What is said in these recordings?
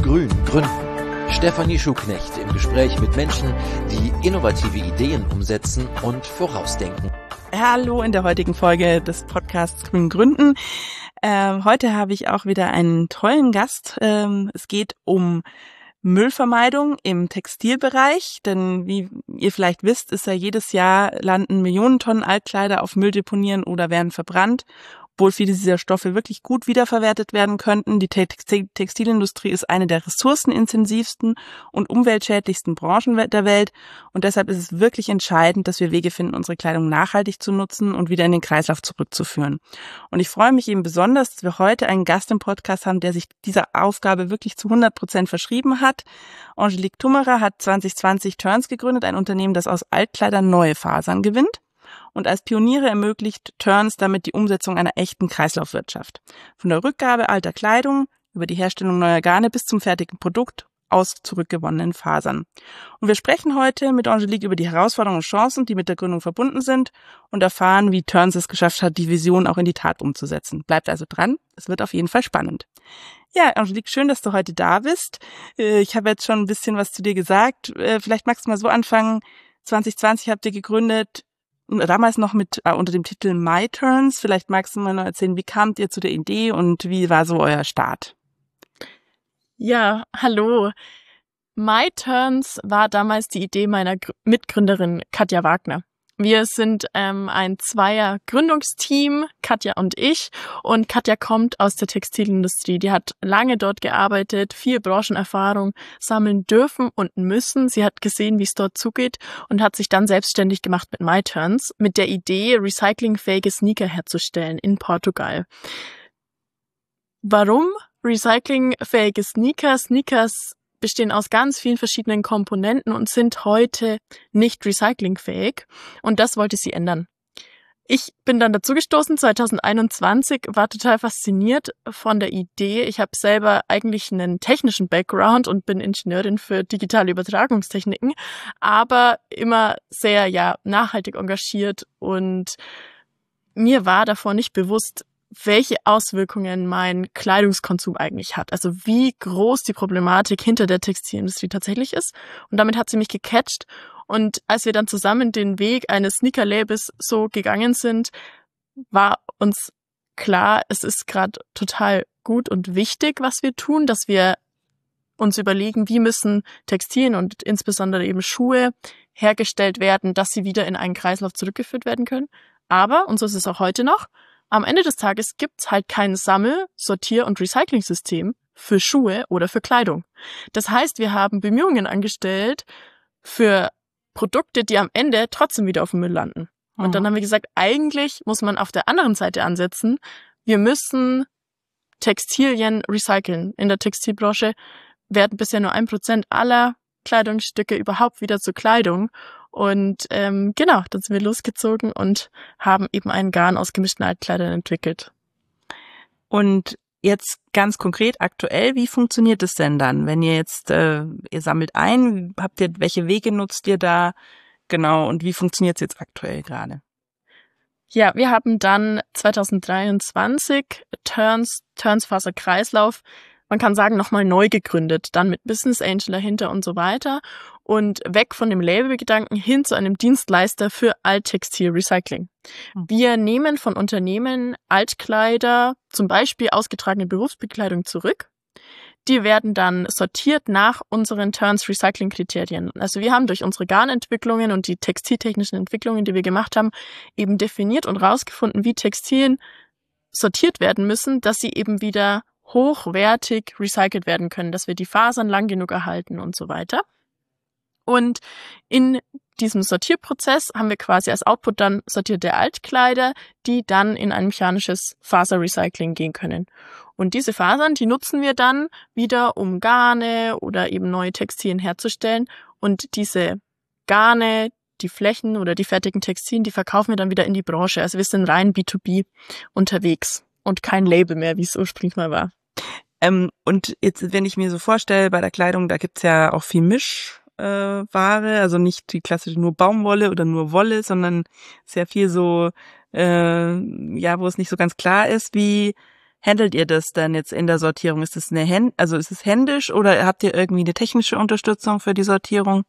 Grün gründen. Stefanie Schuknecht im Gespräch mit Menschen, die innovative Ideen umsetzen und vorausdenken. Hallo in der heutigen Folge des Podcasts Grün gründen. Heute habe ich auch wieder einen tollen Gast. Es geht um Müllvermeidung im Textilbereich, denn wie ihr vielleicht wisst, ist ja jedes Jahr landen Millionen Tonnen Altkleider auf Mülldeponien oder werden verbrannt, obwohl viele dieser Stoffe wirklich gut wiederverwertet werden könnten. Die Textilindustrie ist eine der ressourcenintensivsten und umweltschädlichsten Branchen der Welt und deshalb ist es wirklich entscheidend, dass wir Wege finden, unsere Kleidung nachhaltig zu nutzen und wieder in den Kreislauf zurückzuführen. Und ich freue mich eben besonders, dass wir heute einen Gast im Podcast haben, der sich dieser Aufgabe wirklich zu 100% verschrieben hat. Angelique Tummerer hat 2020 Turns gegründet, ein Unternehmen, das aus Altkleidern neue Fasern gewinnt. Und als Pioniere ermöglicht Turns damit die Umsetzung einer echten Kreislaufwirtschaft. Von der Rückgabe alter Kleidung über die Herstellung neuer Garne bis zum fertigen Produkt aus zurückgewonnenen Fasern. Und wir sprechen heute mit Angelique über die Herausforderungen und Chancen, die mit der Gründung verbunden sind und erfahren, wie Turns es geschafft hat, die Vision auch in die Tat umzusetzen. Bleibt also dran, es wird auf jeden Fall spannend. Ja, Angelique, schön, dass du heute da bist. Ich habe jetzt schon ein bisschen was zu dir gesagt. Vielleicht magst du mal so anfangen. 2020 habt ihr gegründet, damals noch mit unter dem Titel MyTurns. Vielleicht magst du mal noch erzählen, wie kamt ihr zu der Idee und wie war so euer Start? Ja, hallo. MyTurns war damals die Idee meiner Mitgründerin Katja Wagner. Wir sind ein Zweier-Gründungsteam, Katja und ich. Und Katja kommt aus der Textilindustrie. Die hat lange dort gearbeitet, viel Branchenerfahrung sammeln dürfen und müssen. Sie hat gesehen, wie es dort zugeht und hat sich dann selbstständig gemacht mit MyTurns, mit der Idee, recyclingfähige Sneaker herzustellen in Portugal. Warum recyclingfähige Sneaker? Sneakers bestehen aus ganz vielen verschiedenen Komponenten und sind heute nicht recyclingfähig. Und das wollte sie ändern. Ich bin dann dazu gestoßen, 2021, war total fasziniert von der Idee. Ich habe selber eigentlich einen technischen Background und bin Ingenieurin für digitale Übertragungstechniken, aber immer sehr nachhaltig engagiert. Und mir war davor nicht bewusst, welche Auswirkungen mein Kleidungskonsum eigentlich hat. Also wie groß die Problematik hinter der Textilindustrie tatsächlich ist. Und damit hat sie mich gecatcht. Und als wir dann zusammen den Weg eines Sneaker-Labels so gegangen sind, war uns klar, es ist gerade total gut und wichtig, was wir tun, dass wir uns überlegen, wie müssen Textilien und insbesondere eben Schuhe hergestellt werden, dass sie wieder in einen Kreislauf zurückgeführt werden können. Aber, und so ist es auch heute noch, am Ende des Tages gibt's halt kein Sammel-, Sortier- und Recycling-System für Schuhe oder für Kleidung. Das heißt, wir haben Bemühungen angestellt für Produkte, die am Ende trotzdem wieder auf dem Müll landen. Und dann haben wir gesagt, eigentlich muss man auf der anderen Seite ansetzen. Wir müssen Textilien recyceln. In der Textilbranche werden bisher nur 1% aller Kleidungsstücke überhaupt wieder zu Kleidung. Und dann sind wir losgezogen und haben eben einen Garn aus gemischten Altkleidern entwickelt. Und jetzt ganz konkret aktuell, wie funktioniert es denn dann, wenn ihr jetzt, ihr sammelt ein, welche Wege nutzt ihr da, genau, und wie funktioniert es jetzt aktuell gerade? Ja, wir haben dann 2023 Turns Faser Kreislauf, man kann sagen, nochmal neu gegründet, dann mit Business Angel dahinter und so weiter und weg von dem Labelgedanken hin zu einem Dienstleister für Alttextil-Recycling. Wir nehmen von Unternehmen Altkleider, zum Beispiel ausgetragene Berufsbekleidung zurück. Die werden dann sortiert nach unseren Turns-Recycling-Kriterien. Also wir haben durch unsere Garnentwicklungen und die textiltechnischen Entwicklungen, die wir gemacht haben, eben definiert und rausgefunden, wie Textilien sortiert werden müssen, dass sie eben wieder hochwertig recycelt werden können, dass wir die Fasern lang genug erhalten und so weiter. Und in diesem Sortierprozess haben wir quasi als Output dann sortierte Altkleider, die dann in ein mechanisches Faserrecycling gehen können. Und diese Fasern, die nutzen wir dann wieder, um Garne oder eben neue Textilien herzustellen. Und diese Garne, die Flächen oder die fertigen Textilien, die verkaufen wir dann wieder in die Branche. Also wir sind rein B2B unterwegs und kein Label mehr, wie es ursprünglich mal war. Und jetzt, wenn ich mir so vorstelle, bei der Kleidung, da gibt's ja auch viel Mischware, also nicht die klassische nur Baumwolle oder nur Wolle, sondern sehr viel so, wo es nicht so ganz klar ist, wie handelt ihr das denn jetzt in der Sortierung? Ist es ist es händisch oder habt ihr irgendwie eine technische Unterstützung für die Sortierung?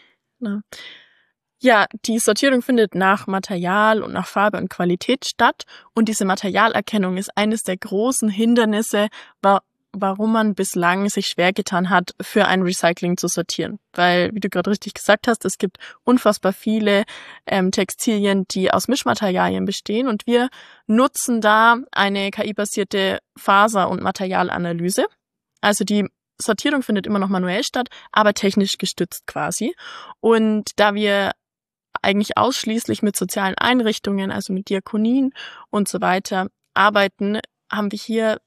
Ja, die Sortierung findet nach Material und nach Farbe und Qualität statt. Und diese Materialerkennung ist eines der großen Hindernisse, warum man bislang sich schwer getan hat, für ein Recycling zu sortieren. Weil, wie du gerade richtig gesagt hast, es gibt unfassbar viele Textilien, die aus Mischmaterialien bestehen. Und wir nutzen da eine KI-basierte Faser- und Materialanalyse. Also die Sortierung findet immer noch manuell statt, aber technisch gestützt quasi. Und da wir eigentlich ausschließlich mit sozialen Einrichtungen, also mit Diakonien und so weiter arbeiten, haben wir hier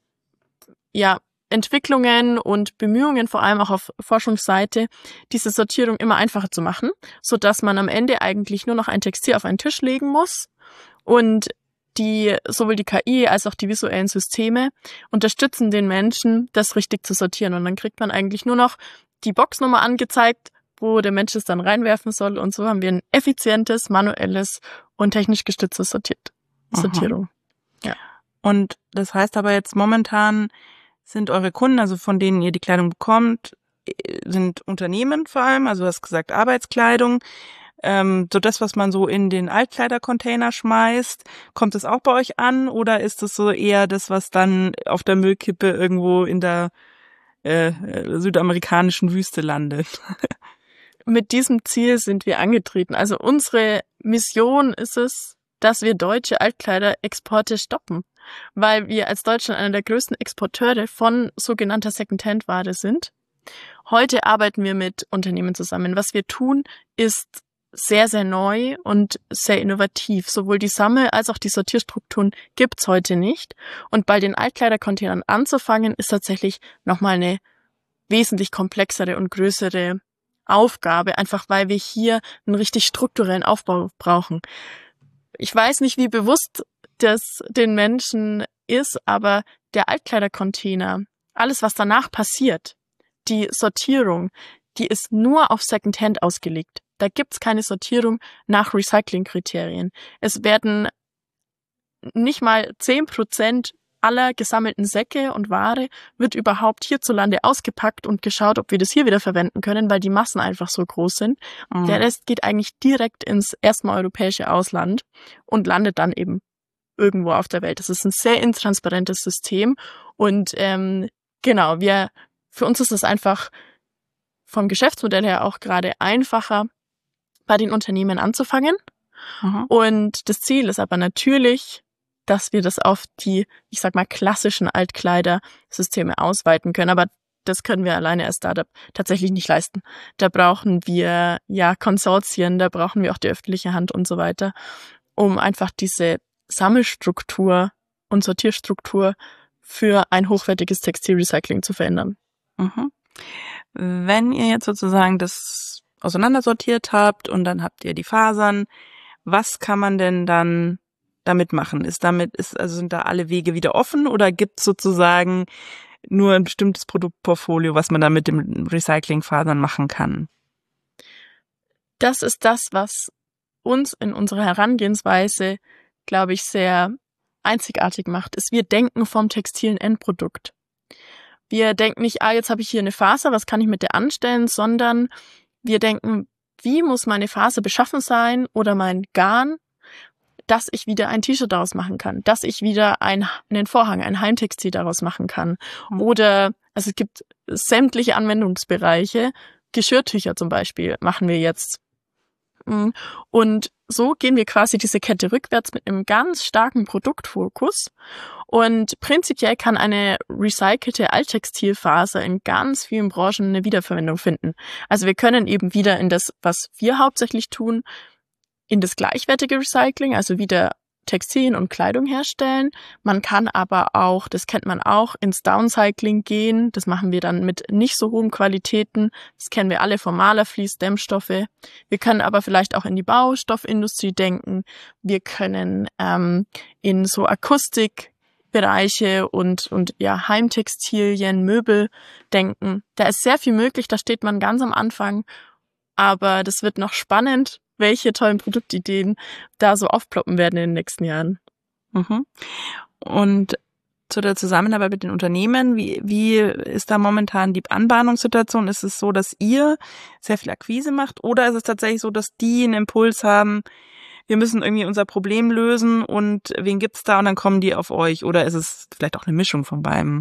Entwicklungen und Bemühungen, vor allem auch auf Forschungsseite, diese Sortierung immer einfacher zu machen, sodass man am Ende eigentlich nur noch ein Textil auf einen Tisch legen muss und sowohl die KI als auch die visuellen Systeme unterstützen den Menschen, das richtig zu sortieren. Und dann kriegt man eigentlich nur noch die Boxnummer angezeigt, wo der Mensch es dann reinwerfen soll. Und so haben wir ein effizientes, manuelles und technisch gestütztes Sortierung. Ja. Und das heißt aber jetzt momentan sind eure Kunden, also von denen ihr die Kleidung bekommt, sind Unternehmen vor allem, also du hast gesagt Arbeitskleidung, so das, was man so in den Altkleidercontainer schmeißt, kommt es auch bei euch an oder ist es so eher das, was dann auf der Müllkippe irgendwo in der südamerikanischen Wüste landet? Mit diesem Ziel sind wir angetreten. Also unsere Mission ist es, dass wir deutsche Altkleiderexporte stoppen, weil wir als Deutschland einer der größten Exporteure von sogenannter Secondhand-Ware sind. Heute arbeiten wir mit Unternehmen zusammen. Was wir tun, ist sehr, sehr neu und sehr innovativ. Sowohl die Sammel- als auch die Sortierstrukturen gibt's heute nicht. Und bei den Altkleidercontainern anzufangen, ist tatsächlich nochmal eine wesentlich komplexere und größere Aufgabe, einfach weil wir hier einen richtig strukturellen Aufbau brauchen. Ich weiß nicht, wie bewusst das den Menschen ist, aber der Altkleidercontainer, alles, was danach passiert, die Sortierung, die ist nur auf Secondhand ausgelegt. Da gibt's keine Sortierung nach Recyclingkriterien. Es werden nicht mal 10% aller gesammelten Säcke und Ware wird überhaupt hierzulande ausgepackt und geschaut, ob wir das hier wieder verwenden können, weil die Massen einfach so groß sind. Mhm. Der Rest geht eigentlich direkt ins erstmal europäische Ausland und landet dann eben irgendwo auf der Welt. Das ist ein sehr intransparentes System und für uns ist es einfach vom Geschäftsmodell her auch gerade einfacher, bei den Unternehmen anzufangen. Mhm. Und das Ziel ist aber natürlich, dass wir das auf die, ich sag mal, klassischen Altkleidersysteme ausweiten können. Aber das können wir alleine als Startup tatsächlich nicht leisten. Da brauchen wir Konsortien, da brauchen wir auch die öffentliche Hand und so weiter, um einfach diese Sammelstruktur und Sortierstruktur für ein hochwertiges Textilrecycling zu verändern. Mhm. Wenn ihr jetzt sozusagen das auseinandersortiert habt und dann habt ihr die Fasern, was kann man denn dann damit machen? Sind da alle Wege wieder offen oder gibt es sozusagen nur ein bestimmtes Produktportfolio, was man da mit dem Recyclingfasern machen kann? Das ist das, was uns in unserer Herangehensweise, glaube ich, sehr einzigartig macht, ist, wir denken vom textilen Endprodukt. Wir denken nicht, jetzt habe ich hier eine Faser, was kann ich mit der anstellen, sondern wir denken, wie muss meine Faser beschaffen sein oder mein Garn, dass ich wieder ein T-Shirt daraus machen kann, dass ich wieder einen Vorhang, ein Heimtextil daraus machen kann. Oder, also es gibt sämtliche Anwendungsbereiche, Geschirrtücher zum Beispiel machen wir jetzt. Und so gehen wir quasi diese Kette rückwärts mit einem ganz starken Produktfokus. Und prinzipiell kann eine recycelte Alttextilfaser in ganz vielen Branchen eine Wiederverwendung finden. Also wir können eben wieder in das, was wir hauptsächlich tun, in das gleichwertige Recycling, also wieder Textilien und Kleidung herstellen. Man kann aber auch, das kennt man auch, ins Downcycling gehen. Das machen wir dann mit nicht so hohen Qualitäten. Das kennen wir alle vom Malervlies, Dämmstoffe. Wir können aber vielleicht auch in die Baustoffindustrie denken. Wir können in so Akustikbereiche und Heimtextilien, Möbel denken. Da ist sehr viel möglich, da steht man ganz am Anfang. Aber das wird noch spannend, welche tollen Produktideen da so aufploppen werden in den nächsten Jahren. Mhm. Und zu der Zusammenarbeit mit den Unternehmen. Wie ist da momentan die Anbahnungssituation? Ist es so, dass ihr sehr viel Akquise macht oder ist es tatsächlich so, dass die einen Impuls haben, wir müssen irgendwie unser Problem lösen und wen gibt's da und dann kommen die auf euch? Oder ist es vielleicht auch eine Mischung von beidem?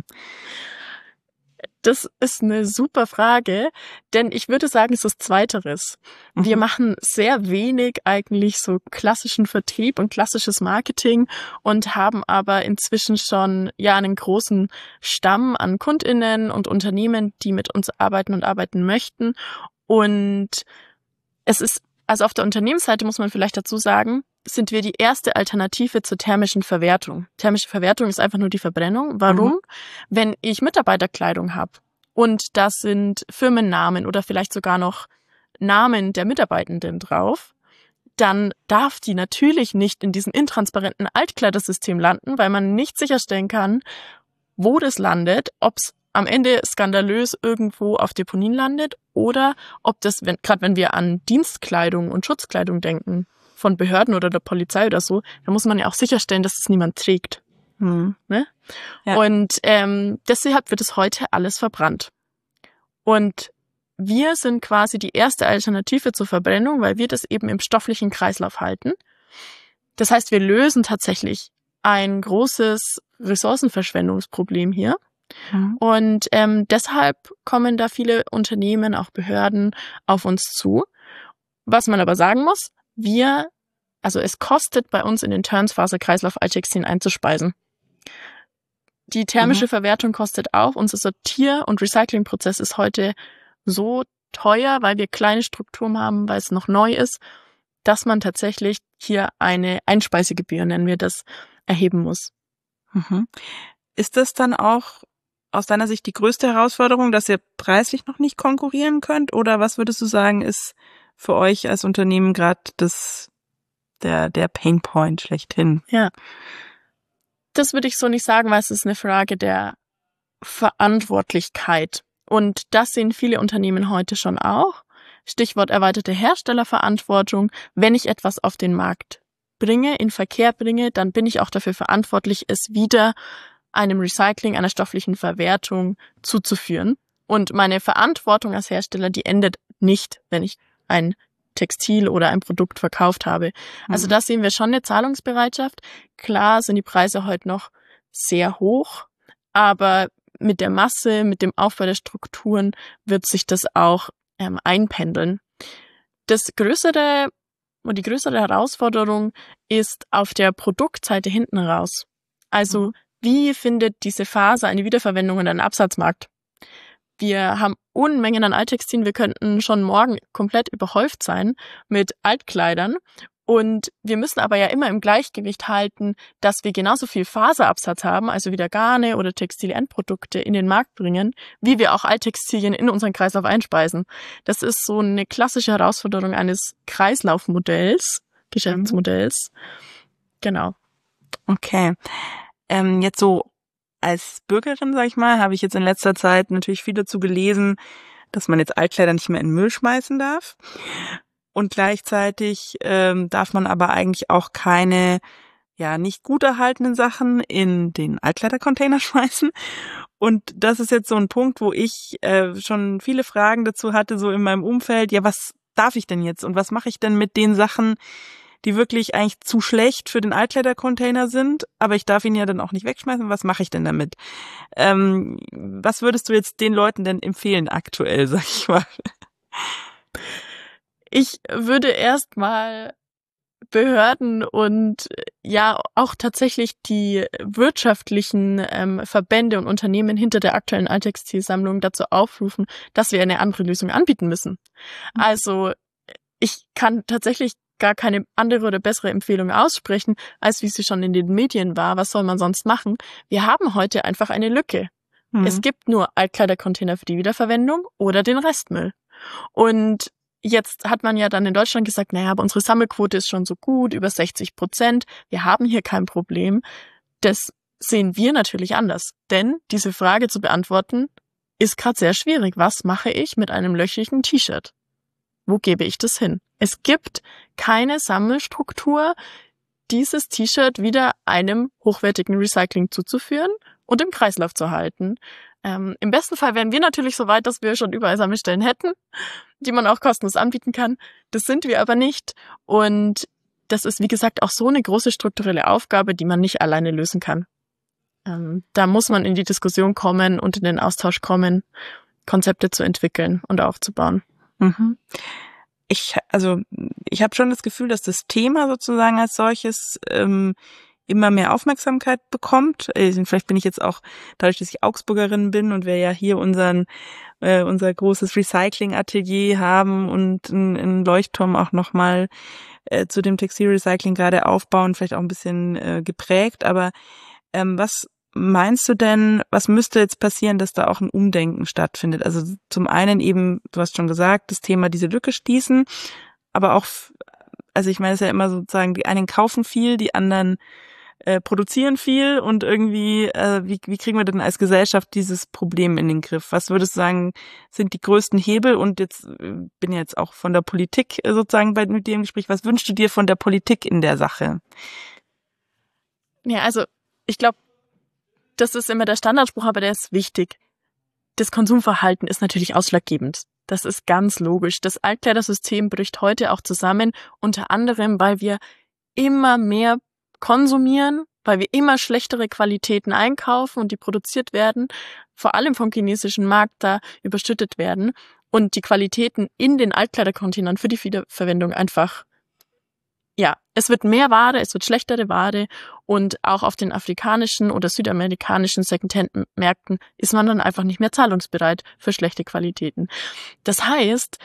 Das ist eine super Frage, denn ich würde sagen, es ist Zweiteres. Wir machen sehr wenig eigentlich so klassischen Vertrieb und klassisches Marketing und haben aber inzwischen schon einen großen Stamm an KundInnen und Unternehmen, die mit uns arbeiten und arbeiten möchten. Und es ist, also auf der Unternehmensseite muss man vielleicht dazu sagen, sind wir die erste Alternative zur thermischen Verwertung. Thermische Verwertung ist einfach nur die Verbrennung. Warum? Wenn ich Mitarbeiterkleidung habe und da sind Firmennamen oder vielleicht sogar noch Namen der Mitarbeitenden drauf, dann darf die natürlich nicht in diesem intransparenten Altkleidersystem landen, weil man nicht sicherstellen kann, wo das landet, ob es am Ende skandalös irgendwo auf Deponien landet oder ob das, gerade wenn wir an Dienstkleidung und Schutzkleidung denken, von Behörden oder der Polizei oder so, da muss man ja auch sicherstellen, dass es niemand trägt. Ne? Ja. Und deshalb wird es heute alles verbrannt. Und wir sind quasi die erste Alternative zur Verbrennung, weil wir das eben im stofflichen Kreislauf halten. Das heißt, wir lösen tatsächlich ein großes Ressourcenverschwendungsproblem hier. Und deshalb kommen da viele Unternehmen, auch Behörden, auf uns zu. Was man aber sagen muss, es kostet bei uns in den Turnsfaserkreislauf Alttextilien einzuspeisen. Die thermische Verwertung kostet auch. Unser Sortier- und Recyclingprozess ist heute so teuer, weil wir kleine Strukturen haben, weil es noch neu ist, dass man tatsächlich hier eine Einspeisegebühr, nennen wir das, erheben muss. Ist das dann auch aus deiner Sicht die größte Herausforderung, dass ihr preislich noch nicht konkurrieren könnt? Oder was würdest du sagen, ist für euch als Unternehmen gerade der Painpoint schlechthin? Ja, das würde ich so nicht sagen, weil es ist eine Frage der Verantwortlichkeit. Und das sehen viele Unternehmen heute schon auch. Stichwort erweiterte Herstellerverantwortung. Wenn ich etwas auf den Markt bringe, in Verkehr bringe, dann bin ich auch dafür verantwortlich, es wieder einem Recycling, einer stofflichen Verwertung zuzuführen. Und meine Verantwortung als Hersteller, die endet nicht, wenn ich ein Textil oder ein Produkt verkauft habe. Also da sehen wir schon eine Zahlungsbereitschaft. Klar sind die Preise heute noch sehr hoch, aber mit der Masse, mit dem Aufbau der Strukturen wird sich das auch einpendeln. Die größere Herausforderung ist auf der Produktseite hinten raus. Also wie findet diese Faser eine Wiederverwendung und einen Absatzmarkt? Wir haben Unmengen an Alttextilien. Wir könnten schon morgen komplett überhäuft sein mit Altkleidern. Und wir müssen aber ja immer im Gleichgewicht halten, dass wir genauso viel Faserabsatz haben, also wieder Garne oder Textilendprodukte in den Markt bringen, wie wir auch Alttextilien in unseren Kreislauf einspeisen. Das ist so eine klassische Herausforderung eines Kreislaufmodells, Geschäftsmodells. Genau. Okay. Jetzt so als Bürgerin, sag ich mal, habe ich jetzt in letzter Zeit natürlich viel dazu gelesen, dass man jetzt Altkleider nicht mehr in den Müll schmeißen darf. Und gleichzeitig darf man aber eigentlich auch keine nicht gut erhaltenen Sachen in den Altkleidercontainer schmeißen. Und das ist jetzt so ein Punkt, wo ich schon viele Fragen dazu hatte, so in meinem Umfeld. Ja, was darf ich denn jetzt? Und was mache ich denn mit den Sachen, die wirklich eigentlich zu schlecht für den Altkleidercontainer sind, aber ich darf ihn ja dann auch nicht wegschmeißen. Was mache ich denn damit? Was würdest du jetzt den Leuten denn empfehlen aktuell, sag ich mal? Ich würde erstmal Behörden und auch tatsächlich die wirtschaftlichen Verbände und Unternehmen hinter der aktuellen Alttextilsammlung dazu aufrufen, dass wir eine andere Lösung anbieten müssen. Also ich kann tatsächlich gar keine andere oder bessere Empfehlung aussprechen, als wie sie schon in den Medien war. Was soll man sonst machen? Wir haben heute einfach eine Lücke. Es gibt nur Altkleidercontainer für die Wiederverwendung oder den Restmüll. Und jetzt hat man ja dann in Deutschland gesagt, aber unsere Sammelquote ist schon so gut, über 60%. Wir haben hier kein Problem. Das sehen wir natürlich anders. Denn diese Frage zu beantworten ist gerade sehr schwierig. Was mache ich mit einem löchrigen T-Shirt? Wo gebe ich das hin? Es gibt keine Sammelstruktur, dieses T-Shirt wieder einem hochwertigen Recycling zuzuführen und im Kreislauf zu halten. Im besten Fall wären wir natürlich so weit, dass wir schon überall Sammelstellen hätten, die man auch kostenlos anbieten kann. Das sind wir aber nicht. Und das ist, wie gesagt, auch so eine große strukturelle Aufgabe, die man nicht alleine lösen kann. Da muss man in die Diskussion kommen und in den Austausch kommen, Konzepte zu entwickeln und aufzubauen. Mhm. Ich habe schon das Gefühl, dass das Thema sozusagen als solches immer mehr Aufmerksamkeit bekommt. Vielleicht bin ich jetzt auch, dadurch, dass ich Augsburgerin bin und wir ja hier unser großes Recycling-Atelier haben und einen Leuchtturm auch nochmal zu dem Textilrecycling gerade aufbauen, vielleicht auch ein bisschen geprägt. Aber was meinst du denn, was müsste jetzt passieren, dass da auch ein Umdenken stattfindet? Also zum einen eben, du hast schon gesagt, das Thema diese Lücke schließen, aber auch, also ich meine, es ist ja immer sozusagen, die einen kaufen viel, die anderen produzieren viel und irgendwie, wie kriegen wir denn als Gesellschaft dieses Problem in den Griff? Was würdest du sagen, sind die größten Hebel? Und jetzt bin ich jetzt auch von der Politik sozusagen mit dir im Gespräch. Was wünschst du dir von der Politik in der Sache? Ja, also ich glaube, das ist immer der Standardspruch, aber der ist wichtig. Das Konsumverhalten ist natürlich ausschlaggebend. Das ist ganz logisch. Das Altkleidersystem bricht heute auch zusammen, unter anderem, weil wir immer mehr konsumieren, weil wir immer schlechtere Qualitäten einkaufen und die produziert werden, vor allem vom chinesischen Markt da überschüttet werden und die Qualitäten in den Altkleidercontainern für die Wiederverwendung einfach, ja, es wird mehr Ware, es wird schlechtere Ware und auch auf den afrikanischen oder südamerikanischen Secondhand-Märkten ist man dann einfach nicht mehr zahlungsbereit für schlechte Qualitäten. Das heißt,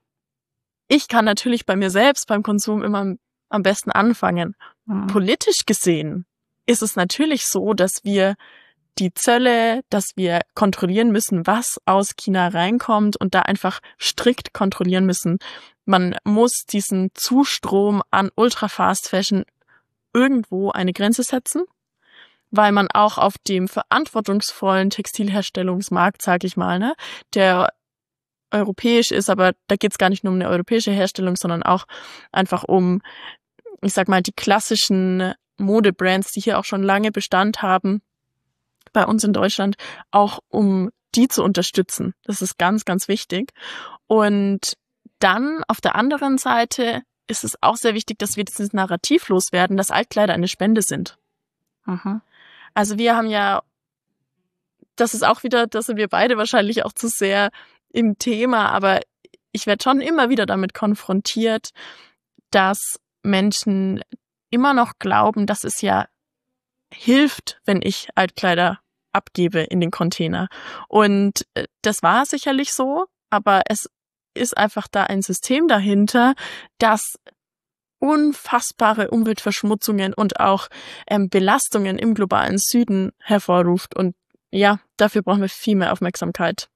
ich kann natürlich bei mir selbst beim Konsum immer am besten anfangen. Politisch gesehen ist es natürlich so, dass wir die Zölle, dass wir kontrollieren müssen, was aus China reinkommt und da einfach strikt kontrollieren müssen. Man muss diesen Zustrom an Ultra-Fast Fashion irgendwo eine Grenze setzen, weil man auch auf dem verantwortungsvollen Textilherstellungsmarkt, sage ich mal, der europäisch ist, aber da geht es gar nicht nur um eine europäische Herstellung, sondern auch einfach um, ich sag mal, die klassischen Modebrands, die hier auch schon lange Bestand haben, bei uns in Deutschland, auch um die zu unterstützen. Das ist ganz, ganz wichtig. Und dann auf der anderen Seite ist es auch sehr wichtig, dass wir dieses Narrativ loswerden, dass Altkleider eine Spende sind. Mhm. Also wir haben ja, das ist auch wieder, das sind wir beide wahrscheinlich auch zu sehr im Thema, aber ich werde schon immer wieder damit konfrontiert, dass Menschen immer noch glauben, dass es ja hilft, wenn ich Altkleider abgebe in den Container. Und das war sicherlich so, aber es ist einfach da ein System dahinter, das unfassbare Umweltverschmutzungen und auch Belastungen im globalen Süden hervorruft. Und ja, dafür brauchen wir viel mehr Aufmerksamkeit.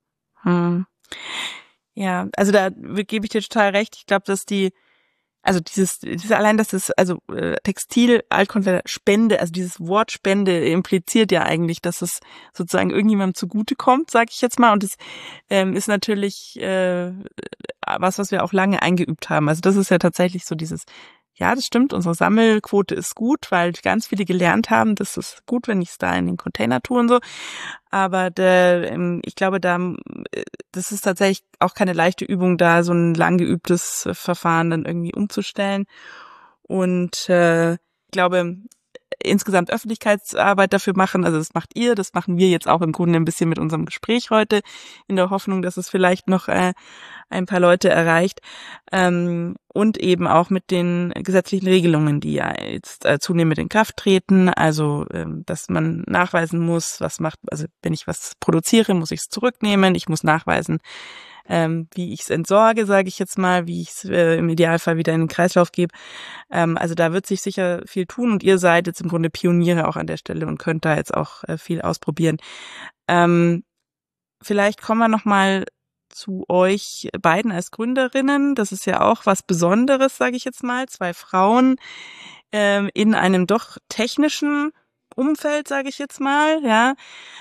Ja, also da gebe ich dir total recht. Ich glaube, dass dieses allein, dass das, Textil, Altkleider, Spende, also dieses Wort Spende impliziert ja eigentlich, dass es sozusagen irgendjemandem zugutekommt, sage ich jetzt mal. Und es ist natürlich was wir auch lange eingeübt haben. Also das ist ja tatsächlich so dieses, ja, das stimmt, unsere Sammelquote ist gut, weil ganz viele gelernt haben, das ist gut, wenn ich es da in den Container tue und so. Aber ich glaube, das ist tatsächlich auch keine leichte Übung, da so ein lang geübtes Verfahren dann irgendwie umzustellen. Und ich glaube, insgesamt Öffentlichkeitsarbeit dafür machen, also das macht ihr, das machen wir jetzt auch im Grunde ein bisschen mit unserem Gespräch heute, in der Hoffnung, dass es vielleicht noch ein paar Leute erreicht, und eben auch mit den gesetzlichen Regelungen, die ja jetzt zunehmend in Kraft treten, also dass man nachweisen muss, also wenn ich was produziere, muss ich es zurücknehmen, ich muss nachweisen, wie ich es entsorge, sage ich jetzt mal, wie ich es im Idealfall wieder in den Kreislauf gebe. Also da wird sich sicher viel tun und ihr seid jetzt im Grunde Pioniere auch an der Stelle und könnt da jetzt auch viel ausprobieren. Vielleicht kommen wir nochmal zu euch beiden als Gründerinnen. Das ist ja auch was Besonderes, sage ich jetzt mal. 2 Frauen in einem doch technischen Umfeld, sage ich jetzt mal. Ja.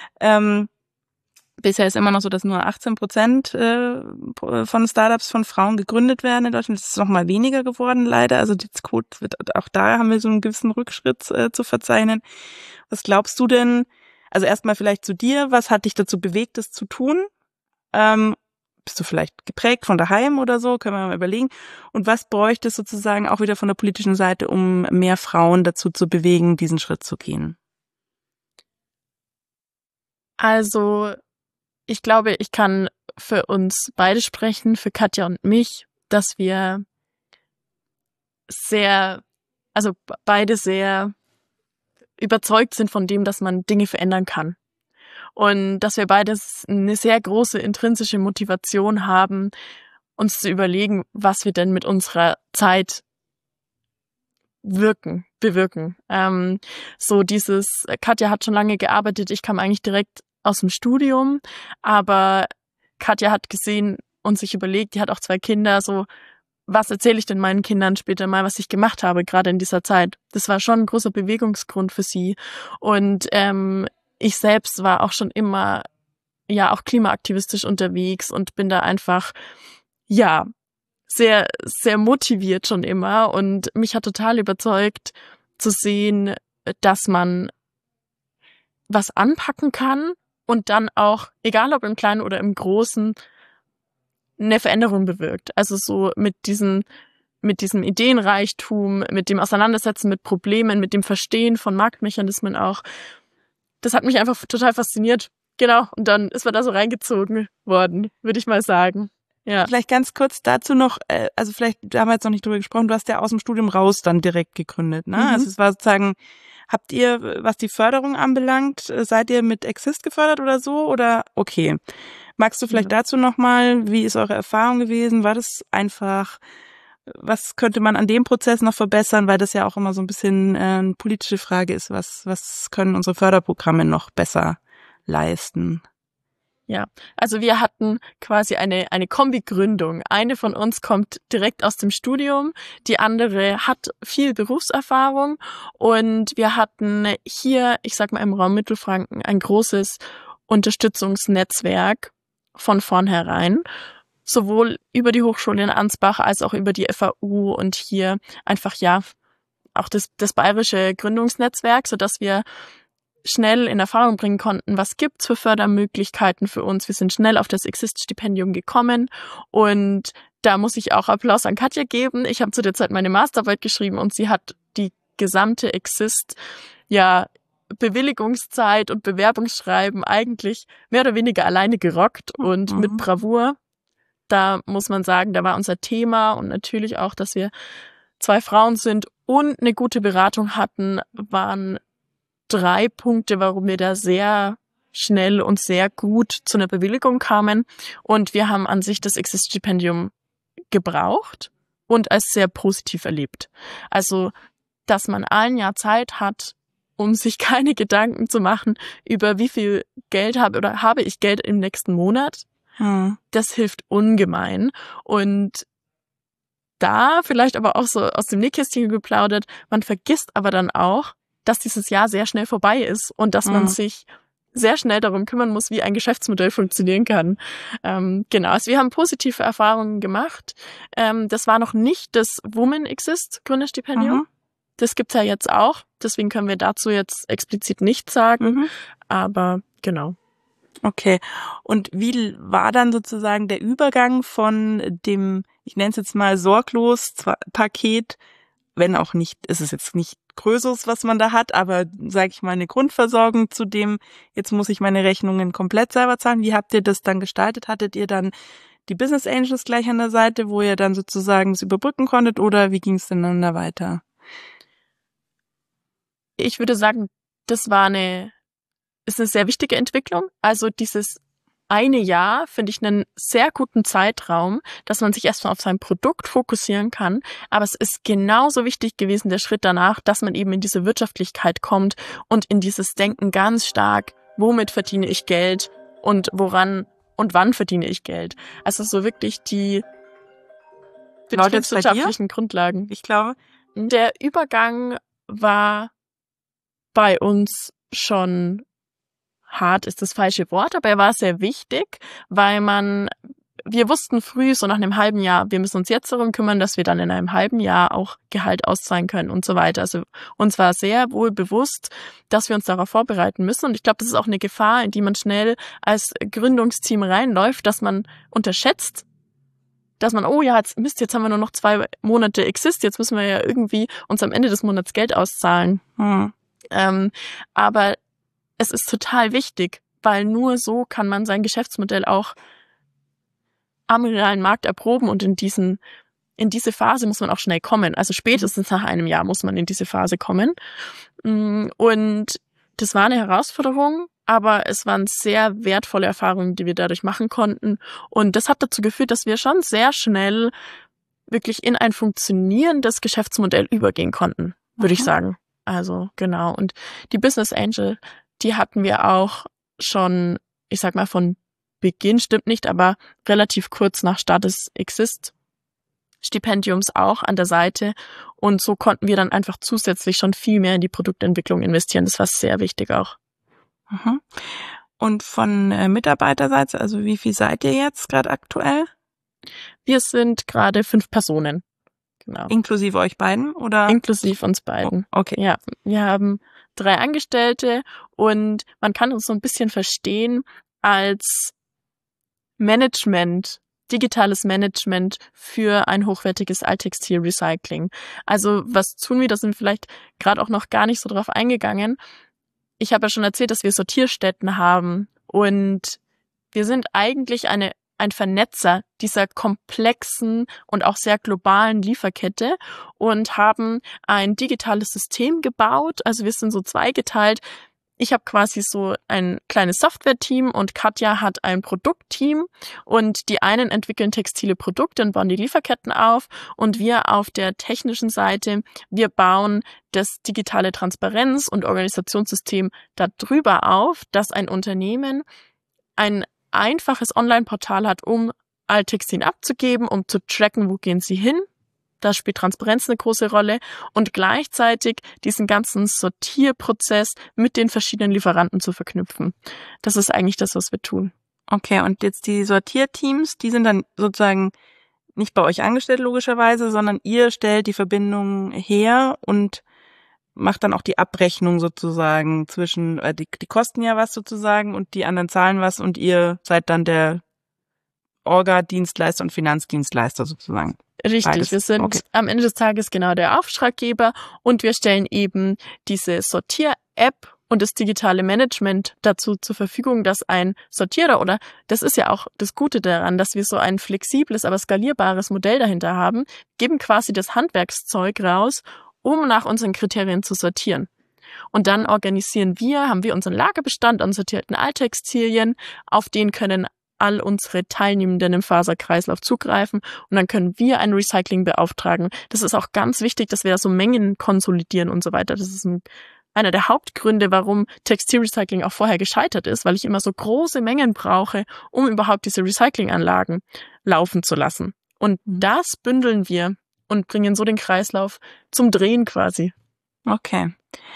Bisher ist immer noch so, dass nur 18% von Startups von Frauen gegründet werden in Deutschland. Das ist noch mal weniger geworden, leider. Also die Quote auch da haben wir so einen gewissen Rückschritt zu verzeichnen. Was glaubst du denn? Also erstmal vielleicht zu dir, was hat dich dazu bewegt, das zu tun? Bist du vielleicht geprägt von daheim oder so? Können wir mal überlegen. Und was bräuchte es sozusagen auch wieder von der politischen Seite, um mehr Frauen dazu zu bewegen, diesen Schritt zu gehen? Also, ich glaube, ich kann für uns beide sprechen, für Katja und mich, dass wir beide sehr überzeugt sind von dem, dass man Dinge verändern kann. Und dass wir beide eine sehr große intrinsische Motivation haben, uns zu überlegen, was wir denn mit unserer Zeit bewirken. Katja hat schon lange gearbeitet, ich kam eigentlich direkt aus dem Studium, aber Katja hat gesehen und sich überlegt, die hat auch 2 Kinder, so, was erzähle ich denn meinen Kindern später mal, was ich gemacht habe, gerade in dieser Zeit. Das war schon ein großer Bewegungsgrund für sie. Und ich selbst war auch schon immer, ja, auch klimaaktivistisch unterwegs und bin da einfach, ja, sehr, sehr motiviert schon immer. Und mich hat total überzeugt zu sehen, dass man was anpacken kann und dann auch, egal ob im Kleinen oder im Großen, eine Veränderung bewirkt. Also so mit diesem Ideenreichtum, mit dem Auseinandersetzen mit Problemen, mit dem Verstehen von Marktmechanismen auch. Das hat mich einfach total fasziniert. Genau. Und dann ist man da so reingezogen worden, würde ich mal sagen. Ja. Vielleicht ganz kurz dazu noch, also vielleicht, da haben wir jetzt noch nicht drüber gesprochen, du hast ja aus dem Studium raus dann direkt gegründet, ne? Mhm. Also es war sozusagen, habt ihr, was die Förderung anbelangt, seid ihr mit Exist gefördert oder so? Oder okay. Magst du vielleicht dazu nochmal, wie ist eure Erfahrung gewesen? War das einfach, was könnte man an dem Prozess noch verbessern, weil das ja auch immer so ein bisschen eine politische Frage ist, was können unsere Förderprogramme noch besser leisten? Ja, also wir hatten quasi eine Kombigründung. Eine von uns kommt direkt aus dem Studium, die andere hat viel Berufserfahrung und wir hatten hier, ich sag mal im Raum Mittelfranken, ein großes Unterstützungsnetzwerk von vornherein, sowohl über die Hochschule in Ansbach als auch über die FAU und hier einfach ja auch das bayerische Gründungsnetzwerk, sodass wir schnell in Erfahrung bringen konnten, was gibt's für Fördermöglichkeiten für uns. Wir sind schnell auf das Exist-Stipendium gekommen und da muss ich auch Applaus an Katja geben. Ich habe zu der Zeit meine Masterarbeit geschrieben und sie hat die gesamte Exist, ja, Bewilligungszeit und Bewerbungsschreiben eigentlich mehr oder weniger alleine gerockt und mit Bravour. Da muss man sagen, da war unser Thema und natürlich auch, dass wir 2 Frauen sind und eine gute Beratung hatten, waren 3 Punkte, warum wir da sehr schnell und sehr gut zu einer Bewilligung kamen. Und wir haben an sich das Exist-Stipendium gebraucht und als sehr positiv erlebt. Also, dass man ein Jahr Zeit hat, um sich keine Gedanken zu machen über wie viel Geld habe ich Geld im nächsten Monat. Das hilft ungemein. Und da vielleicht aber auch so aus dem Nähkästchen geplaudert, man vergisst aber dann auch, dass dieses Jahr sehr schnell vorbei ist und dass man sich sehr schnell darum kümmern muss, wie ein Geschäftsmodell funktionieren kann. Genau, also wir haben positive Erfahrungen gemacht. Das war noch nicht das Women Exist Gründerstipendium. Das gibt's ja jetzt auch. Deswegen können wir dazu jetzt explizit nichts sagen. Aber genau. Okay. Und wie war dann sozusagen der Übergang von dem, ich nenne es jetzt mal sorglos Paket, wenn auch nicht, ist es jetzt nicht Größeres, was man da hat, aber sage ich mal eine Grundversorgung zu dem, jetzt muss ich meine Rechnungen komplett selber zahlen. Wie habt ihr das dann gestaltet? Hattet ihr dann die Business Angels gleich an der Seite, wo ihr dann sozusagen es überbrücken konntet oder wie ging es denn dann da weiter? Ich würde sagen, ist eine sehr wichtige Entwicklung. Also dieses eine Jahr finde ich einen sehr guten Zeitraum, dass man sich erstmal auf sein Produkt fokussieren kann. Aber es ist genauso wichtig gewesen, der Schritt danach, dass man eben in diese Wirtschaftlichkeit kommt und in dieses Denken ganz stark, womit verdiene ich Geld und woran und wann verdiene ich Geld. Also so wirklich die betriebswirtschaftlichen Grundlagen. Ich glaube, der Übergang war bei uns schon hart ist das falsche Wort, aber er war sehr wichtig, weil man wir wussten früh, so nach einem halben Jahr, wir müssen uns jetzt darum kümmern, dass wir dann in einem halben Jahr auch Gehalt auszahlen können und so weiter. Also uns war sehr wohl bewusst, dass wir uns darauf vorbereiten müssen. Und ich glaube, das ist auch eine Gefahr, in die man schnell als Gründungsteam reinläuft, dass man unterschätzt, dass man, jetzt haben wir nur noch 2 Monate Exist, jetzt müssen wir ja irgendwie uns am Ende des Monats Geld auszahlen. Aber es ist total wichtig, weil nur so kann man sein Geschäftsmodell auch am realen Markt erproben und in diese Phase muss man auch schnell kommen. Also spätestens nach einem Jahr muss man in diese Phase kommen. Und das war eine Herausforderung, aber es waren sehr wertvolle Erfahrungen, die wir dadurch machen konnten. Und das hat dazu geführt, dass wir schon sehr schnell wirklich in ein funktionierendes Geschäftsmodell übergehen konnten, würde ich sagen. Also genau. Und die Business Angel, die hatten wir auch schon, ich sag mal, von Beginn, stimmt nicht, aber relativ kurz nach Start des Exist-Stipendiums auch an der Seite. Und so konnten wir dann einfach zusätzlich schon viel mehr in die Produktentwicklung investieren. Das war sehr wichtig auch. Und von Mitarbeiterseite, also wie viel seid ihr jetzt gerade aktuell? Wir sind gerade 5 Personen. Genau. Inklusive euch beiden, oder? Inklusive uns beiden. Oh, okay. Ja, wir haben 3 Angestellte und man kann uns so ein bisschen verstehen als Management, digitales Management für ein hochwertiges Alttextil-Recycling. Also was tun wir? Da sind wir vielleicht gerade auch noch gar nicht so drauf eingegangen. Ich habe ja schon erzählt, dass wir Sortierstätten haben und wir sind eigentlich ein Vernetzer dieser komplexen und auch sehr globalen Lieferkette und haben ein digitales System gebaut. Also wir sind so zweigeteilt. Ich habe quasi so ein kleines Software-Team und Katja hat ein Produktteam und die einen entwickeln textile Produkte und bauen die Lieferketten auf und wir auf der technischen Seite, wir bauen das digitale Transparenz- und Organisationssystem darüber auf, dass ein Unternehmen ein einfaches Online-Portal hat, um Alttextilien abzugeben, um zu tracken, wo gehen sie hin. Da spielt Transparenz eine große Rolle und gleichzeitig diesen ganzen Sortierprozess mit den verschiedenen Lieferanten zu verknüpfen. Das ist eigentlich das, was wir tun. Okay, und jetzt die Sortierteams, die sind dann sozusagen nicht bei euch angestellt logischerweise, sondern ihr stellt die Verbindung her und macht dann auch die Abrechnung sozusagen zwischen, die kosten ja was sozusagen und die anderen zahlen was und ihr seid dann der Orga-Dienstleister und Finanzdienstleister sozusagen. Richtig, beides. Wir sind am Ende des Tages genau der Auftraggeber und wir stellen eben diese Sortier-App und das digitale Management dazu zur Verfügung, dass ein Sortierer oder das ist ja auch das Gute daran, dass wir so ein flexibles, aber skalierbares Modell dahinter haben, geben quasi das Handwerkszeug raus, um nach unseren Kriterien zu sortieren. Und dann haben wir unseren Lagerbestand an sortierten Alttextilien, auf den können all unsere Teilnehmenden im Faserkreislauf zugreifen und dann können wir ein Recycling beauftragen. Das ist auch ganz wichtig, dass wir da so Mengen konsolidieren und so weiter. Das ist einer der Hauptgründe, warum Textilrecycling auch vorher gescheitert ist, weil ich immer so große Mengen brauche, um überhaupt diese Recyclinganlagen laufen zu lassen. Und das bündeln wir und bringen so den Kreislauf zum Drehen quasi. Okay.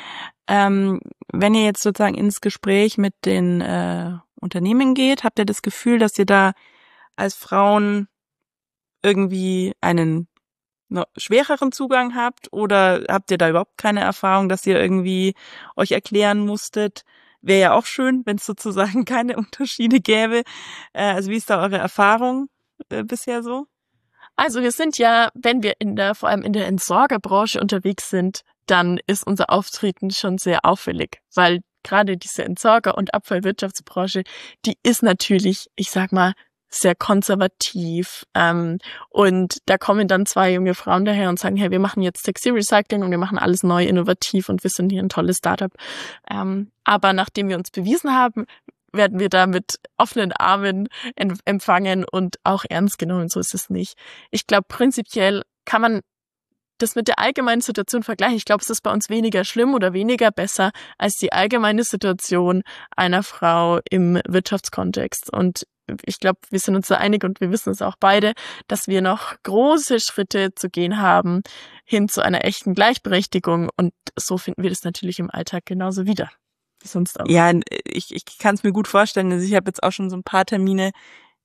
Wenn ihr jetzt sozusagen ins Gespräch mit den Unternehmen geht, habt ihr das Gefühl, dass ihr da als Frauen irgendwie einen schwereren Zugang habt oder habt ihr da überhaupt keine Erfahrung, dass ihr irgendwie euch erklären musstet? Wäre ja auch schön, wenn es sozusagen keine Unterschiede gäbe. Also wie ist da eure Erfahrung bisher so? Also wir sind ja, wenn wir vor allem in der Entsorgerbranche unterwegs sind, dann ist unser Auftreten schon sehr auffällig, weil gerade diese Entsorger- und Abfallwirtschaftsbranche, die ist natürlich, ich sag mal, sehr konservativ. Und da kommen dann 2 junge Frauen daher und sagen, hey, wir machen jetzt Textilrecycling und wir machen alles neu, innovativ und wir sind hier ein tolles Startup. Aber nachdem wir uns bewiesen haben, werden wir da mit offenen Armen empfangen und auch ernst genommen. So ist es nicht. Ich glaube, prinzipiell kann man das mit der allgemeinen Situation vergleichen. Ich glaube, es ist bei uns weniger schlimm oder weniger besser als die allgemeine Situation einer Frau im Wirtschaftskontext. Und ich glaube, wir sind uns da einig und wir wissen es auch beide, dass wir noch große Schritte zu gehen haben hin zu einer echten Gleichberechtigung. Und so finden wir das natürlich im Alltag genauso wieder wie sonst auch. Ja, ich kann es mir gut vorstellen. Also ich habe jetzt auch schon so ein paar Termine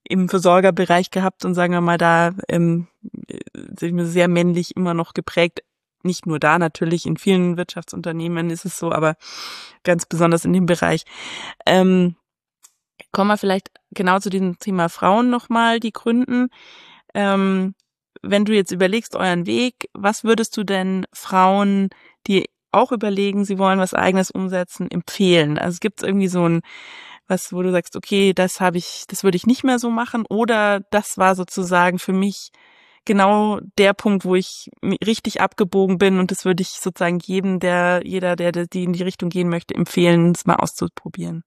im Versorgerbereich gehabt und sagen wir mal da sehr männlich immer noch geprägt. Nicht nur da natürlich, in vielen Wirtschaftsunternehmen ist es so, aber ganz besonders in dem Bereich. Kommen wir vielleicht genau zu diesem Thema Frauen nochmal, die gründen. Wenn du jetzt überlegst euren Weg, was würdest du denn Frauen, die auch überlegen, sie wollen was Eigenes umsetzen, empfehlen? Also es gibt irgendwie so ein was, wo du sagst, okay, das würde ich nicht mehr so machen, oder das war sozusagen für mich genau der Punkt, wo ich richtig abgebogen bin, und das würde ich sozusagen jeder, der die in die Richtung gehen möchte, empfehlen, es mal auszuprobieren.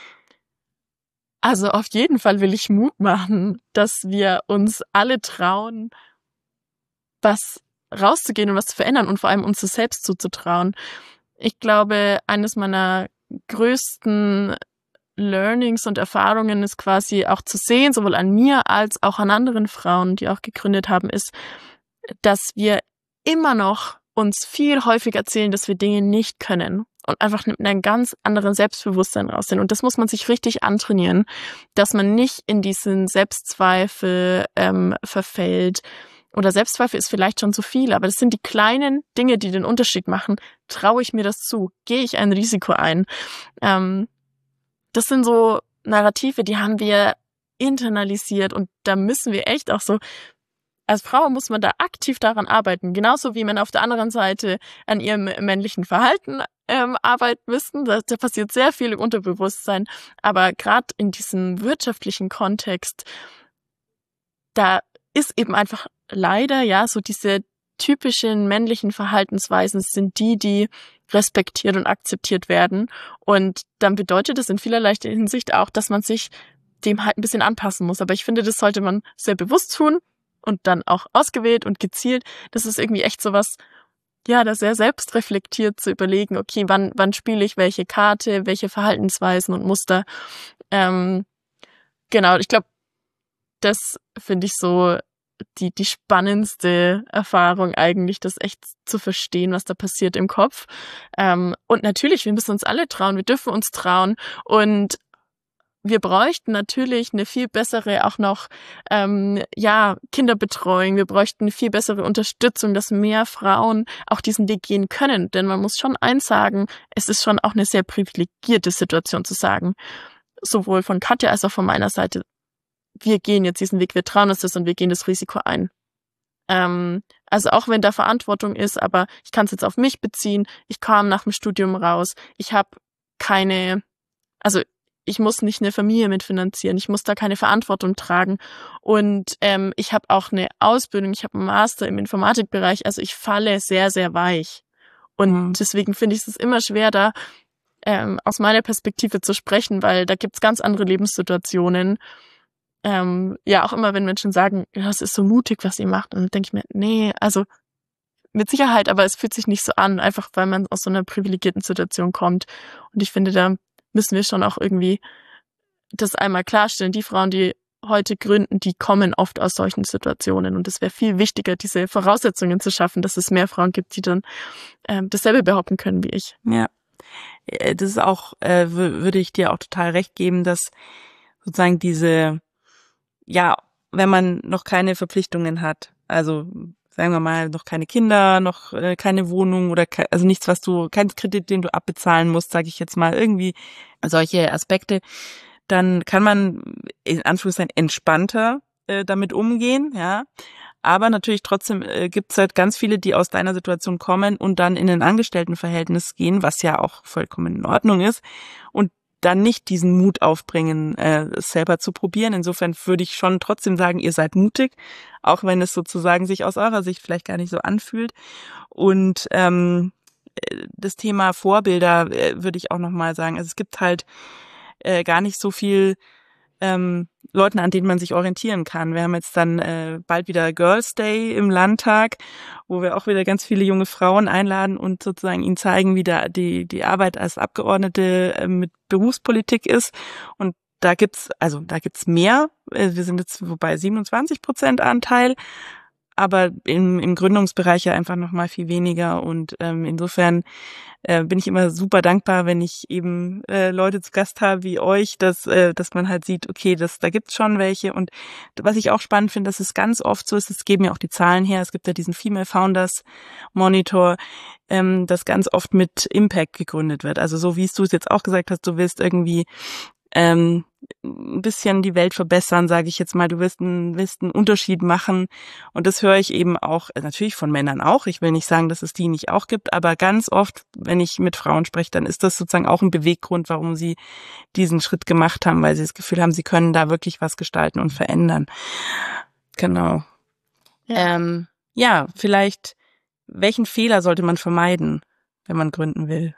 Also auf jeden Fall will ich Mut machen, dass wir uns alle trauen, was rauszugehen und was zu verändern und vor allem uns das selbst zuzutrauen. Ich glaube, eines meiner größten Learnings und Erfahrungen ist quasi auch zu sehen, sowohl an mir als auch an anderen Frauen, die auch gegründet haben, ist, dass wir immer noch uns viel häufiger erzählen, dass wir Dinge nicht können und einfach mit einem ganz anderen Selbstbewusstsein raus sind. Und das muss man sich richtig antrainieren, dass man nicht in diesen Selbstzweifel verfällt. Oder Selbstzweifel ist vielleicht schon zu viel, aber das sind die kleinen Dinge, die den Unterschied machen. Traue ich mir das zu? Gehe ich ein Risiko ein? Das sind so Narrative, die haben wir internalisiert, und da müssen wir echt auch so, als Frau muss man da aktiv daran arbeiten, genauso wie man auf der anderen Seite an ihrem männlichen Verhalten arbeiten müssen. Da passiert sehr viel im Unterbewusstsein, aber gerade in diesem wirtschaftlichen Kontext, da ist eben einfach leider, ja, so diese typischen männlichen Verhaltensweisen sind die respektiert und akzeptiert werden. Und dann bedeutet das in vielerlei Hinsicht auch, dass man sich dem halt ein bisschen anpassen muss. Aber ich finde, das sollte man sehr bewusst tun und dann auch ausgewählt und gezielt. Das ist irgendwie echt sowas, ja, da sehr selbstreflektiert zu überlegen, okay, wann spiele ich welche Karte, welche Verhaltensweisen und Muster. Genau, ich glaube, das finde ich so die spannendste Erfahrung eigentlich, das echt zu verstehen, was da passiert im Kopf. Und natürlich, wir müssen uns alle trauen, wir dürfen uns trauen, und wir bräuchten natürlich eine viel bessere auch noch Kinderbetreuung, wir bräuchten eine viel bessere Unterstützung, dass mehr Frauen auch diesen Weg gehen können, denn man muss schon eins sagen, es ist schon auch eine sehr privilegierte Situation zu sagen, sowohl von Katja als auch von meiner Seite, wir gehen jetzt diesen Weg, wir trauen uns das und wir gehen das Risiko ein. Also auch wenn da Verantwortung ist, aber ich kann es jetzt auf mich beziehen. Ich kam nach dem Studium raus. Ich muss nicht eine Familie mitfinanzieren. Ich muss da keine Verantwortung tragen. Und ich habe auch eine Ausbildung, ich habe einen Master im Informatikbereich. Also ich falle sehr, sehr weich. Und deswegen finde ich es immer schwer, da aus meiner Perspektive zu sprechen, weil da gibt's ganz andere Lebenssituationen. Auch immer, wenn Menschen sagen, ja, es ist so mutig, was ihr macht, und dann denke ich mir, nee, also mit Sicherheit, aber es fühlt sich nicht so an, einfach weil man aus so einer privilegierten Situation kommt. Und ich finde, da müssen wir schon auch irgendwie das einmal klarstellen. Die Frauen, die heute gründen, die kommen oft aus solchen Situationen, und es wäre viel wichtiger, diese Voraussetzungen zu schaffen, dass es mehr Frauen gibt, die dann dasselbe behaupten können wie ich. Ja, das ist auch, würde ich dir auch total recht geben, dass sozusagen wenn man noch keine Verpflichtungen hat, also sagen wir mal, noch keine Kinder, noch keine Wohnung oder also nichts, kein Kredit, den du abbezahlen musst, sage ich jetzt mal, irgendwie solche Aspekte, dann kann man in Anführungszeichen entspannter damit umgehen, ja. Aber natürlich trotzdem gibt's halt ganz viele, die aus deiner Situation kommen und dann in ein Angestelltenverhältnis gehen, was ja auch vollkommen in Ordnung ist, und dann nicht diesen Mut aufbringen, es selber zu probieren. Insofern würde ich schon trotzdem sagen, ihr seid mutig, auch wenn es sozusagen sich aus eurer Sicht vielleicht gar nicht so anfühlt. Und das Thema Vorbilder würde ich auch nochmal sagen. Also es gibt halt gar nicht so viel Leuten, an denen man sich orientieren kann. Wir haben jetzt dann bald wieder Girls Day im Landtag, wo wir auch wieder ganz viele junge Frauen einladen und sozusagen ihnen zeigen, wie da die Arbeit als Abgeordnete mit Berufspolitik ist. Und da gibt's mehr. Wir sind jetzt bei 27% Anteil. aber im Gründungsbereich ja einfach noch mal viel weniger. Und insofern bin ich immer super dankbar, wenn ich eben Leute zu Gast habe wie euch, dass man halt sieht, okay, da gibt's schon welche. Und was ich auch spannend finde, dass es ganz oft so ist, es geben ja auch die Zahlen her, es gibt ja diesen Female Founders Monitor, das ganz oft mit Impact gegründet wird. Also so wie du es jetzt auch gesagt hast, du willst irgendwie ein bisschen die Welt verbessern, sage ich jetzt mal. Du willst einen Unterschied machen. Und das höre ich eben auch, natürlich von Männern auch. Ich will nicht sagen, dass es die nicht auch gibt, aber ganz oft, wenn ich mit Frauen spreche, dann ist das sozusagen auch ein Beweggrund, warum sie diesen Schritt gemacht haben, weil sie das Gefühl haben, sie können da wirklich was gestalten und verändern. Genau. Ja, vielleicht, welchen Fehler sollte man vermeiden, wenn man gründen will?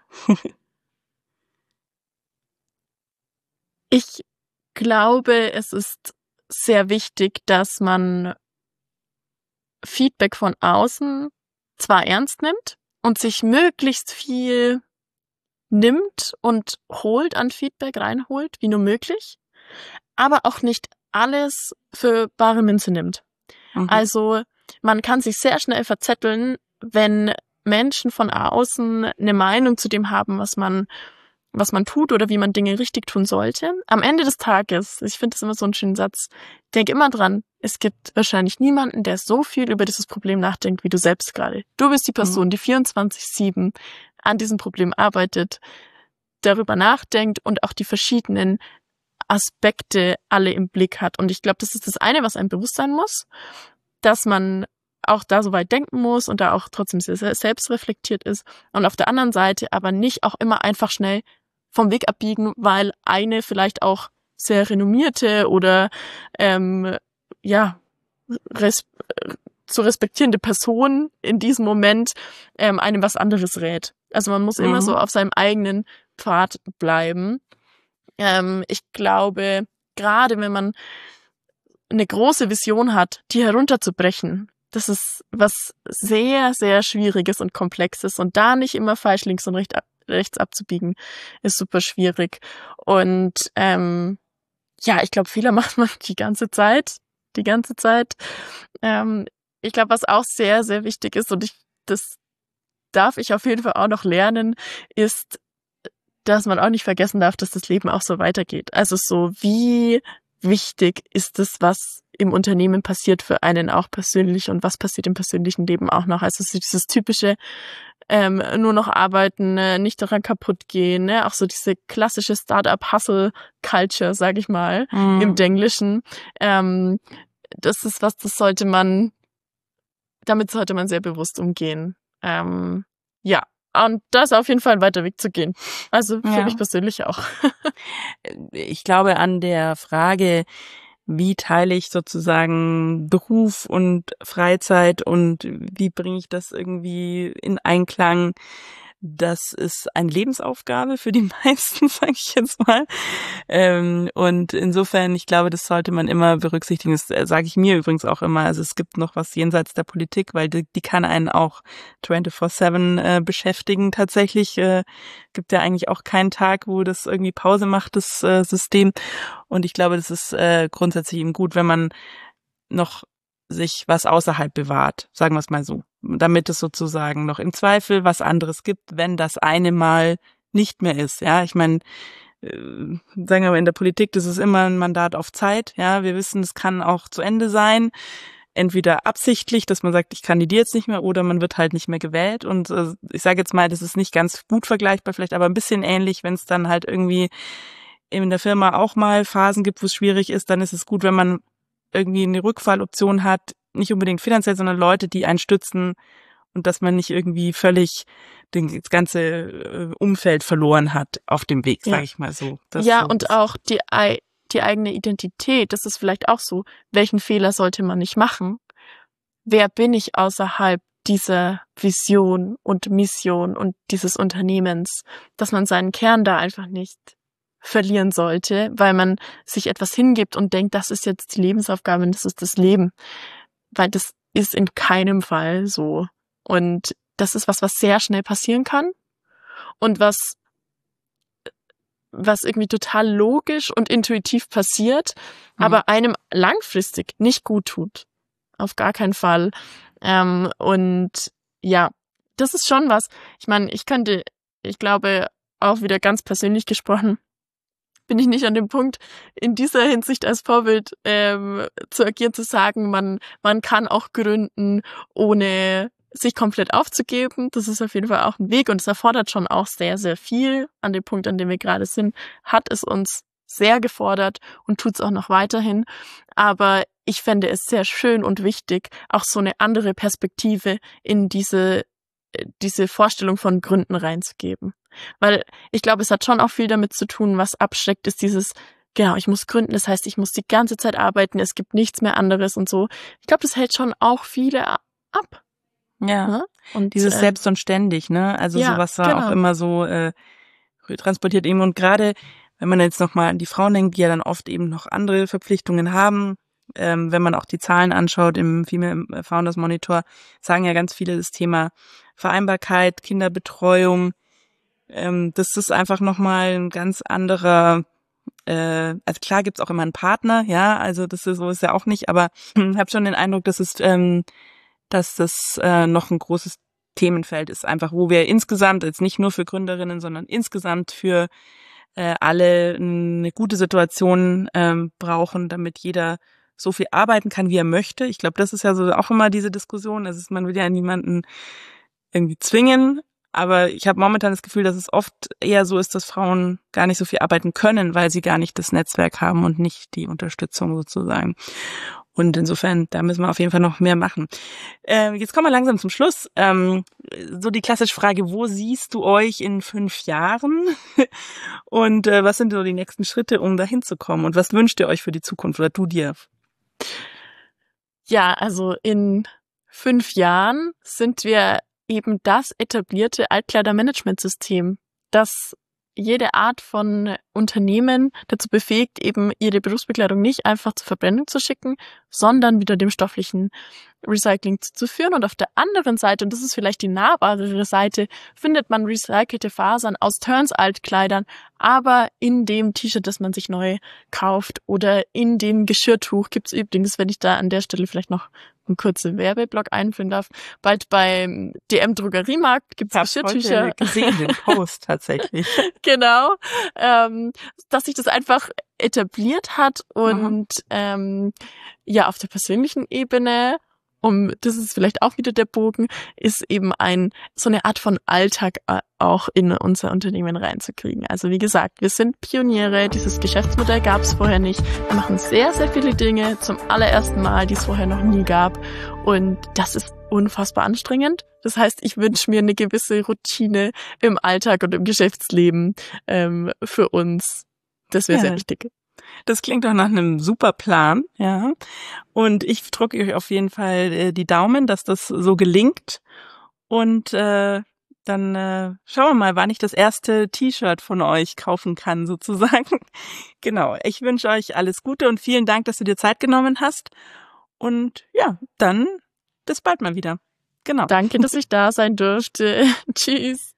Ich glaube, es ist sehr wichtig, dass man Feedback von außen zwar ernst nimmt und sich möglichst viel nimmt und holt an Feedback, reinholt, wie nur möglich, aber auch nicht alles für bare Münze nimmt. Mhm. Also man kann sich sehr schnell verzetteln, wenn Menschen von außen eine Meinung zu dem haben, was man tut oder wie man Dinge richtig tun sollte. Am Ende des Tages, ich finde das immer so einen schönen Satz, denk immer dran, es gibt wahrscheinlich niemanden, der so viel über dieses Problem nachdenkt wie du selbst gerade. Du bist die Person, die 24/7 an diesem Problem arbeitet, darüber nachdenkt und auch die verschiedenen Aspekte alle im Blick hat. Und ich glaube, das ist das eine, was einem bewusst sein muss, dass man auch da so weit denken muss und da auch trotzdem sehr, sehr selbstreflektiert ist. Und auf der anderen Seite aber nicht auch immer einfach schnell vom Weg abbiegen, weil eine vielleicht auch sehr renommierte oder zu respektierende Person in diesem Moment einem was anderes rät. Also man muss immer so auf seinem eigenen Pfad bleiben. Ich glaube, gerade wenn man eine große Vision hat, die herunterzubrechen, das ist was sehr, sehr Schwieriges und Komplexes. Und da nicht immer falsch links und rechts abzubiegen, ist super schwierig. Und ich glaube, Fehler macht man die ganze Zeit. Ich glaube, was auch sehr, sehr wichtig ist, und das darf ich auf jeden Fall auch noch lernen, ist, dass man auch nicht vergessen darf, dass das Leben auch so weitergeht. Also so, wie wichtig ist es, was im Unternehmen passiert für einen auch persönlich und was passiert im persönlichen Leben auch noch. Also so dieses typische nur noch arbeiten, nicht daran kaputt gehen, ne? Auch so diese klassische Startup-Hustle-Culture, sag ich mal, im Denglischen. Das ist was, damit sollte man sehr bewusst umgehen. Und da ist auf jeden Fall ein weiter Weg zu gehen. Also für mich persönlich auch. Ich glaube, an der Frage, wie teile ich sozusagen Beruf und Freizeit und wie bringe ich das irgendwie in Einklang, das ist eine Lebensaufgabe für die meisten, sage ich jetzt mal. Und insofern, ich glaube, das sollte man immer berücksichtigen. Das sage ich mir übrigens auch immer. Also es gibt noch was jenseits der Politik, weil die kann einen auch 24/7 beschäftigen. Tatsächlich gibt ja eigentlich auch keinen Tag, wo das irgendwie Pause macht, das System. Und ich glaube, das ist grundsätzlich eben gut, wenn man noch sich was außerhalb bewahrt, sagen wir es mal so, damit es sozusagen noch im Zweifel was anderes gibt, wenn das eine Mal nicht mehr ist. Ja, ich meine, sagen wir mal, in der Politik, das ist immer ein Mandat auf Zeit. Ja, wir wissen, es kann auch zu Ende sein, entweder absichtlich, dass man sagt, ich kandidiere jetzt nicht mehr, oder man wird halt nicht mehr gewählt. Und ich sage jetzt mal, das ist nicht ganz gut vergleichbar, vielleicht aber ein bisschen ähnlich, wenn es dann halt irgendwie in der Firma auch mal Phasen gibt, wo es schwierig ist, dann ist es gut, wenn man irgendwie eine Rückfalloption hat, nicht unbedingt finanziell, sondern Leute, die einen stützen, und dass man nicht irgendwie völlig das ganze Umfeld verloren hat auf dem Weg, sage ich mal so. Und auch die eigene Identität, das ist vielleicht auch so, welchen Fehler sollte man nicht machen? Wer bin ich außerhalb dieser Vision und Mission und dieses Unternehmens, dass man seinen Kern da einfach nicht verlieren sollte, weil man sich etwas hingibt und denkt, das ist jetzt die Lebensaufgabe und das ist das Leben. Weil das ist in keinem Fall so. Und das ist was sehr schnell passieren kann und was irgendwie total logisch und intuitiv passiert, aber einem langfristig nicht gut tut. auf gar keinen Fall. Und ja, das ist schon was. Ich meine, ich glaube, auch wieder ganz persönlich gesprochen, bin ich nicht an dem Punkt, in dieser Hinsicht als Vorbild zu agieren, zu sagen, man kann auch gründen, ohne sich komplett aufzugeben. Das ist auf jeden Fall auch ein Weg und es erfordert schon auch sehr, sehr viel. An dem Punkt, an dem wir gerade sind, hat es uns sehr gefordert und tut es auch noch weiterhin. Aber ich fände es sehr schön und wichtig, auch so eine andere Perspektive in diese Vorstellung von Gründen reinzugeben. Weil ich glaube, es hat schon auch viel damit zu tun, was abschreckt, ist dieses, genau, ich muss gründen, das heißt, ich muss die ganze Zeit arbeiten, es gibt nichts mehr anderes und so. Ich glaube, das hält schon auch viele ab. Ja, ne? Und dieses selbst und ständig, ne? Also ja, sowas war genau. auch immer so transportiert eben. Und gerade, wenn man jetzt nochmal an die Frauen denkt, die ja dann oft eben noch andere Verpflichtungen haben, wenn man auch die Zahlen anschaut im Female Founders Monitor, sagen ja ganz viele das Thema Vereinbarkeit, Kinderbetreuung, das ist einfach nochmal ein ganz anderer, also klar gibt's auch immer einen Partner, ja, also das ist so ist ja auch nicht, aber ich habe schon den Eindruck, dass das noch ein großes Themenfeld ist, einfach wo wir insgesamt, jetzt nicht nur für Gründerinnen, sondern insgesamt für alle eine gute Situation brauchen, damit jeder so viel arbeiten kann, wie er möchte. Ich glaube, das ist ja so auch immer diese Diskussion. Also man will ja niemanden irgendwie zwingen, aber ich habe momentan das Gefühl, dass es oft eher so ist, dass Frauen gar nicht so viel arbeiten können, weil sie gar nicht das Netzwerk haben und nicht die Unterstützung sozusagen. Und insofern, da müssen wir auf jeden Fall noch mehr machen. Jetzt kommen wir langsam zum Schluss. So die klassische Frage, wo siehst du euch in 5 Jahren? Und was sind so die nächsten Schritte, um dahin zu kommen? Und was wünscht ihr euch für die Zukunft oder du dir? Ja, also in 5 Jahren sind wir eben das etablierte Altkleidermanagementsystem, das jede Art von Unternehmen dazu befähigt, eben ihre Berufsbekleidung nicht einfach zur Verbrennung zu schicken, sondern wieder dem stofflichen Recycling zuzuführen. Und auf der anderen Seite, und das ist vielleicht die nahbarere Seite, findet man recycelte Fasern aus Turns-Altkleidern, aber in dem T-Shirt, das man sich neu kauft oder in dem Geschirrtuch gibt's übrigens, wenn ich da an der Stelle vielleicht noch einen kurzen Werbeblock einführen darf, bald beim DM-Drogeriemarkt gibt's Geschirrtücher. Ich habe gesehen, den Post tatsächlich. Genau, dass sich das einfach etabliert hat und ja, auf der persönlichen Ebene, das ist vielleicht auch wieder der Bogen, ist eben so eine Art von Alltag auch in unser Unternehmen reinzukriegen. Also wie gesagt, wir sind Pioniere, dieses Geschäftsmodell gab es vorher nicht. Wir machen sehr, sehr viele Dinge zum allerersten Mal, die es vorher noch nie gab und das ist unfassbar anstrengend. Das heißt, ich wünsche mir eine gewisse Routine im Alltag und im Geschäftsleben für uns. Das wäre sehr wichtig. Das klingt doch nach einem super Plan, ja. Und ich drücke euch auf jeden Fall die Daumen, dass das so gelingt. Und dann schauen wir mal, wann ich das erste T-Shirt von euch kaufen kann, sozusagen. Genau. Ich wünsche euch alles Gute und vielen Dank, dass du dir Zeit genommen hast. Und ja, dann bis bald mal wieder. Genau. Danke, dass ich da sein durfte. Tschüss.